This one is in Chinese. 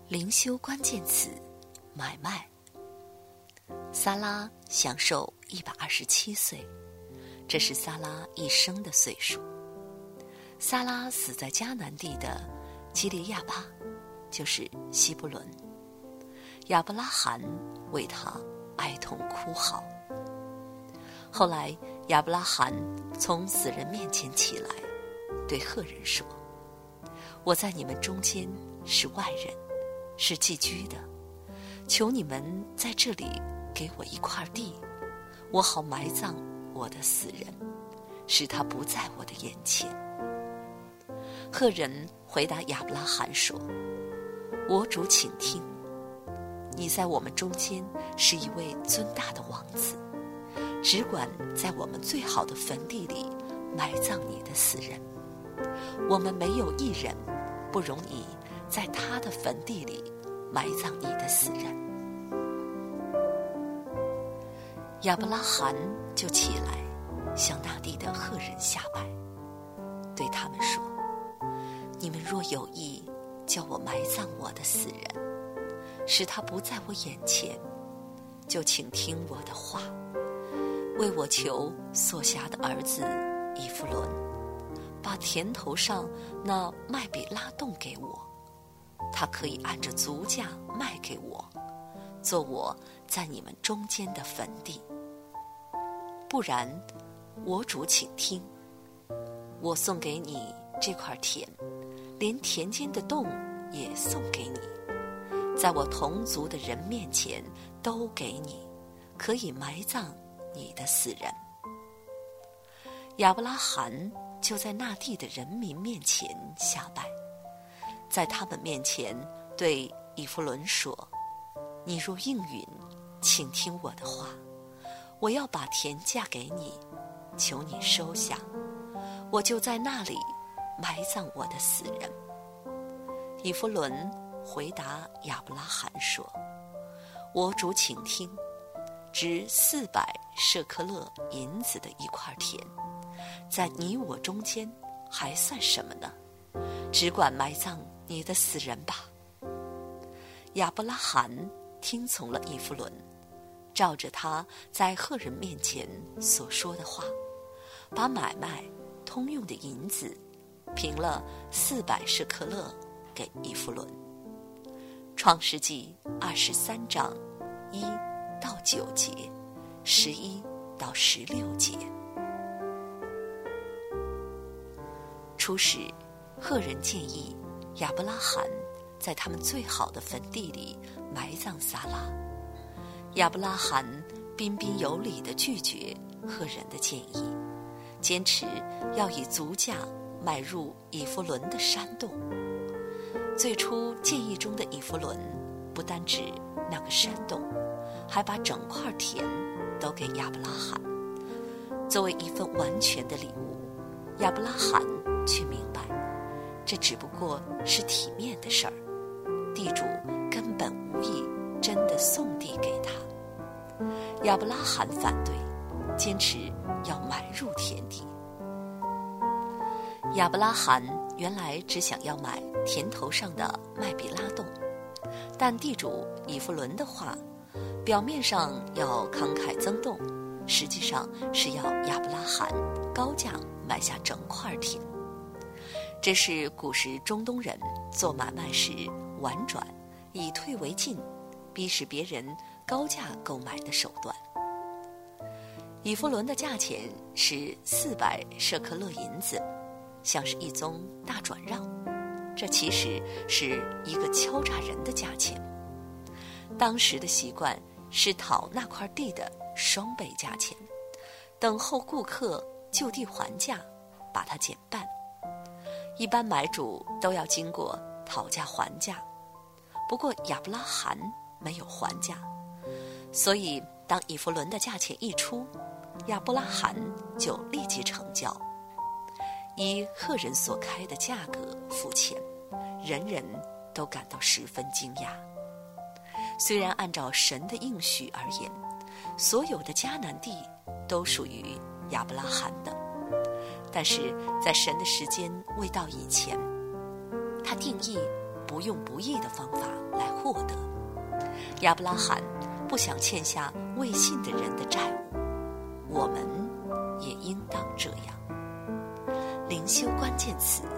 灵修关键词：买卖。撒拉享寿127岁，这是撒拉一生的岁数。撒拉死在迦南地的基列亚巴，就是希伯伦。亚伯拉罕为他哀痛哭嚎。后来亚伯拉罕从死人面前起来，对赫人说：我在你们中间是外人，是寄居的，求你们在这里给我一块地，我好埋葬我的死人，使他不在我的眼前。赫人回答亚伯拉罕说：我主请听，你在我们中间是一位尊大的王子，只管在我们最好的坟地里埋葬你的死人，我们没有一人不容你在他的坟地里埋葬你的死人。亚伯拉罕就起来，向那地的赫人下拜，对他们说：你们若有意叫我埋葬我的死人，使他不在我眼前，就请听我的话，为我求所辖的儿子以弗伦，把田头上那麦比拉洞给我，他可以按着足价卖给我，做我在你们中间的坟地。不然，我主请听，我送给你这块田，连田间的洞也送给你，在我同族的人面前都给你，可以埋葬你的死人。亚伯拉罕就在那地的人民面前下拜，在他们面前对以弗伦说：你若应允，请听我的话，我要把田价给你，求你收下，我就在那里埋葬我的死人。以弗伦回答亚伯拉罕说：我主请听，值400舍克勒银子的一块田，在你我中间还算什么呢？只管埋葬你的死人吧。亚伯拉罕听从了以弗伦，照着他在赫人面前所说的话，把买卖通用的银子平了400舍克勒给以弗伦。创世纪23章1到9节，11到16节。初时，赫人建议亚伯拉罕在他们最好的坟地里埋葬撒拉。亚伯拉罕彬彬有礼地拒绝赫人的建议，坚持要以足价买入以弗伦的山洞。最初建议中的以弗伦不单指那个山洞，还把整块田都给亚伯拉罕，作为一份完全的礼物。亚伯拉罕却明白，这只不过是体面的事儿，地主根本无意真的送地给他。亚伯拉罕反对，坚持要买入田地。亚伯拉罕原来只想要买田头上的麦比拉洞，但地主以弗伦的话，表面上要慷慨增动，实际上是要亚伯拉罕高价买下整块田。这是古时中东人做买卖时婉转，以退为进，逼使别人高价购买的手段。以弗伦的价钱是400舍克勒银子，像是一宗大转让，这其实是一个敲诈人的价钱。当时的习惯是讨那块地的双倍价钱，等候顾客就地还价，把它减半。一般买主都要经过讨价还价，不过亚伯拉罕没有还价，所以当以弗伦的价钱一出，亚伯拉罕就立即成交，以赫人所开的价格付钱，人人都感到十分惊讶。虽然按照神的应许而言，所有的迦南地都属于亚伯拉罕的，但是在神的时间未到以前，他定义不用不义的方法来获得。亚伯拉罕不想欠下未信的人的债务，我们也应当这样。灵修关键词：